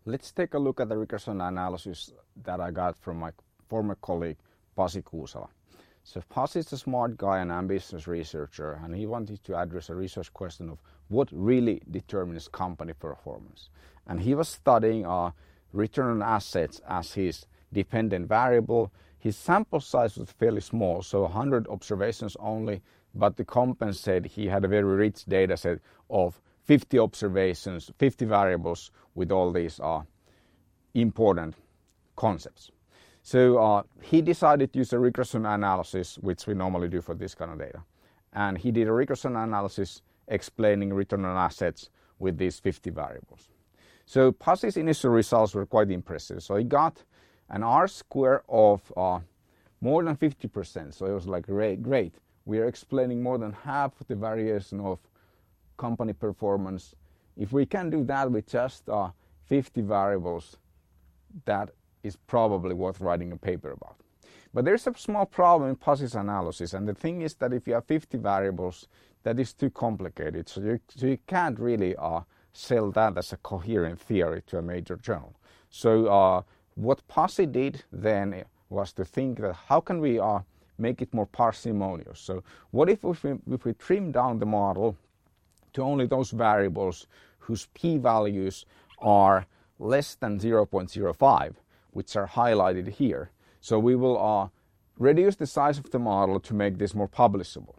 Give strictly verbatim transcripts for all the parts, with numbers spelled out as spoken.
Let's take a look at the regression analysis that I got from my former colleague Pasi Kuusala. So Pasi is a smart guy and ambitious researcher, and he wanted to address a research question of what really determines company performance. And he was studying uh, return on assets as his dependent variable. His sample size was fairly small, so one hundred observations only, but to compensate, he had a very rich data set of fifty observations, fifty variables with all these uh, important concepts. So uh, he decided to use a regression analysis, which we normally do for this kind of data. And he did a regression analysis explaining return on assets with these fifty variables. So Pasi's initial results were quite impressive. So he got an R square of uh, more than fifty percent. So it was like, great, great. We are explaining more than half of the variation of company performance. If we can do that with just uh, fifty variables, that is probably worth writing a paper about. But there's a small problem in Pasi's analysis, and the thing is that if you have fifty variables, that is too complicated, so you, so you can't really uh, sell that as a coherent theory to a major journal. So uh, what Pasi did then was to think that how can we uh, make it more parsimonious? So what if we, if we trim down the model to only those variables whose p-values are less than zero point zero five, which are highlighted here. So we will uh, reduce the size of the model to make this more publishable.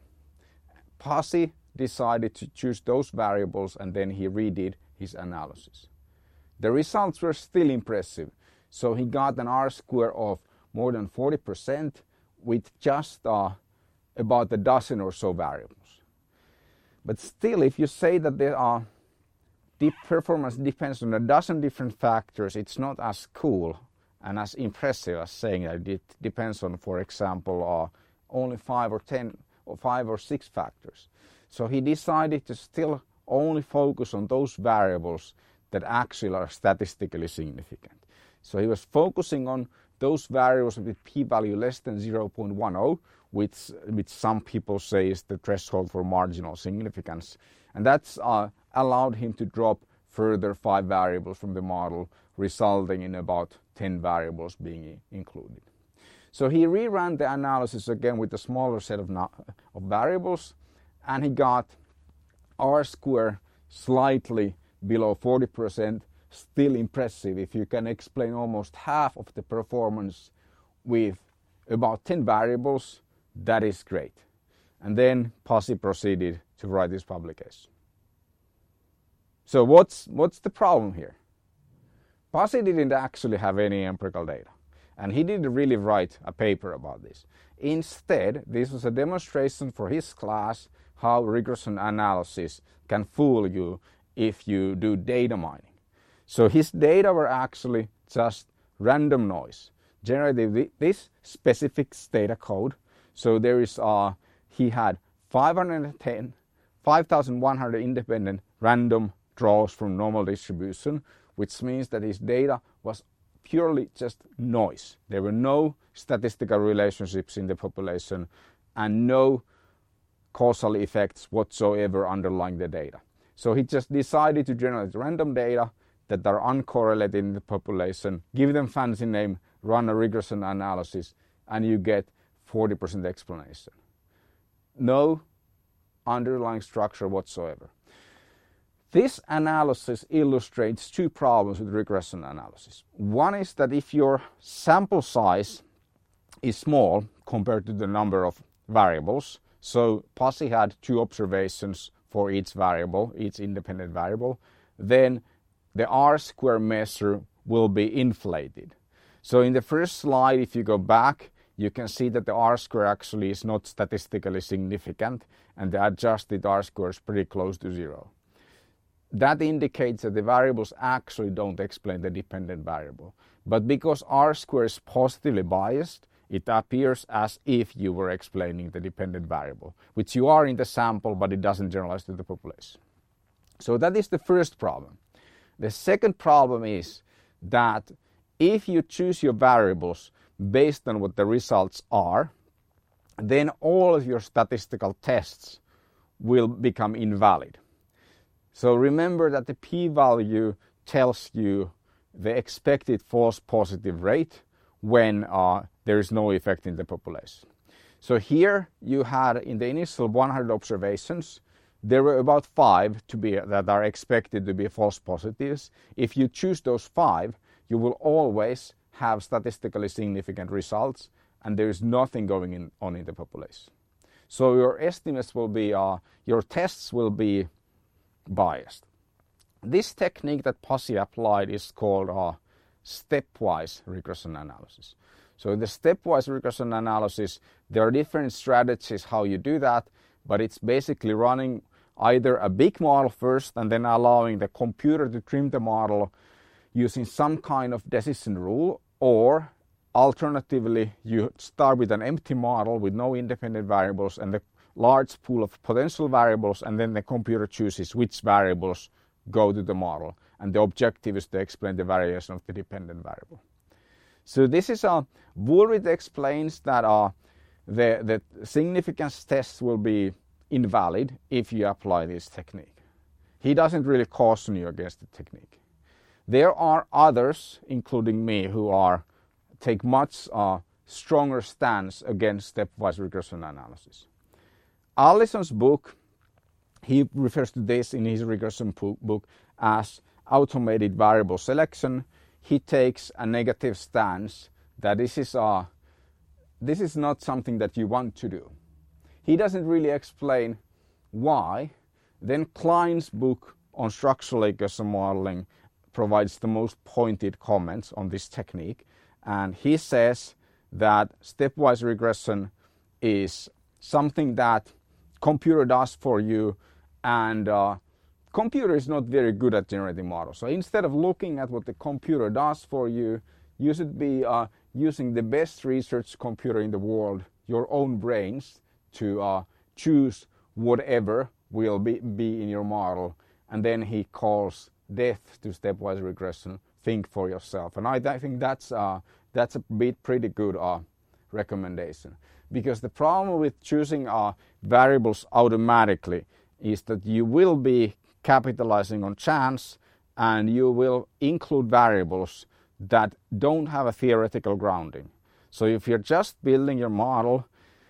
Pasi decided to choose those variables, and then he redid his analysis. The results were still impressive. So he got an R square of more than forty percent with just uh, about a dozen or so variables. But still, if you say that there are deep performance depends on a dozen different factors, it's not as cool and as impressive as saying that it depends on, for example, uh, only five or ten or five or six factors. So he decided to still only focus on those variables that actually are statistically significant. So he was focusing on those variables with p-value less than zero point one zero, which, which some people say is the threshold for marginal significance. And that's uh, allowed him to drop further five variables from the model, resulting in about ten variables being included. So he reran the analysis again with a smaller set of, of variables, and he got R square slightly below forty percent, still impressive. If you can explain almost half of the performance with about ten variables, that is great. And then Pasi proceeded to write this publication. So what's, what's the problem here? Pasi didn't actually have any empirical data, and he didn't really write a paper about this. Instead, this was a demonstration for his class how regression analysis can fool you if you do data mining. So his data were actually just random noise generated with this specific data code. So there is, uh, he had five hundred ten, five thousand one hundred independent random draws from normal distribution, which means that his data was purely just noise. There were no statistical relationships in the population and no causal effects whatsoever underlying the data. So he just decided to generate random data that are uncorrelated in the population, give them fancy name, run a regression analysis, and you get forty percent explanation. No underlying structure whatsoever. This analysis illustrates two problems with regression analysis. One is that if your sample size is small compared to the number of variables, so Pasi had two observations for each variable, each independent variable, then the R square measure will be inflated. So in the first slide, if you go back, you can see that the R square actually is not statistically significant, and the adjusted R square is pretty close to zero. That indicates that the variables actually don't explain the dependent variable. But because R square is positively biased, it appears as if you were explaining the dependent variable, which you are in the sample, but it doesn't generalize to the population. So that is the first problem. The second problem is that if you choose your variables based on what the results are, then all of your statistical tests will become invalid. So remember that the p-value tells you the expected false positive rate when uh, there is no effect in the population. So here you had in the initial one hundred observations, there were about five to be that are expected to be false positives. If you choose those five, you will always have statistically significant results, and there is nothing going in, on in the population. So your estimates will be, uh, your tests will be biased. This technique that Pasi applied is called uh, stepwise regression analysis. So in the stepwise regression analysis, there are different strategies how you do that, but it's basically running either a big model first and then allowing the computer to trim the model using some kind of decision rule, or alternatively you start with an empty model with no independent variables and the large pool of potential variables, and then the computer chooses which variables go to the model, and the objective is to explain the variation of the dependent variable. So this is a Woolrich explains that uh, the, the significance tests will be invalid if you apply this technique. He doesn't really caution you against the technique. There are others, including me, who are take much uh, stronger stance against stepwise regression analysis. Allison's book, he refers to this in his regression book as automated variable selection. He takes a negative stance that this is a, this is not something that you want to do. He doesn't really explain why. Then Klein's book on structural regression modeling provides the most pointed comments on this technique, and he says that stepwise regression is something that computer does for you, and uh, computer is not very good at generating models. So instead of looking at what the computer does for you, you should be uh, using the best research computer in the world, your own brains, to uh, choose whatever will be, be in your model. And then he calls death to stepwise regression, think for yourself. And I, I think that's, uh, that's a bit pretty good uh, recommendation. Because the problem with choosing uh, variables automatically is that you will be capitalizing on chance, and you will include variables that don't have a theoretical grounding. So if you're just building your model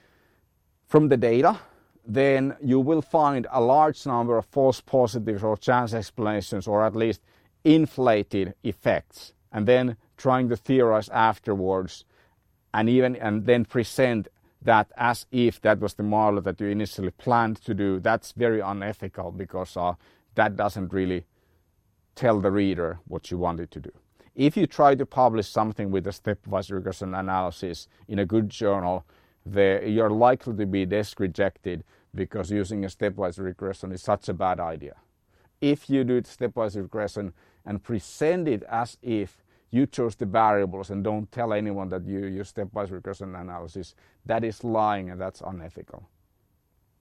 from the data, then you will find a large number of false positives or chance explanations, or at least inflated effects, and then trying to theorize afterwards, and even and then present that as if that was the model that you initially planned to do. That's very unethical, because uh, that doesn't really tell the reader what you wanted to do. If you try to publish something with a stepwise regression analysis in a good journal, the, you're likely to be desk rejected, because using a stepwise regression is such a bad idea. If you do stepwise regression and present it as if you chose the variables and don't tell anyone that you use stepwise regression analysis, that is lying, and that's unethical.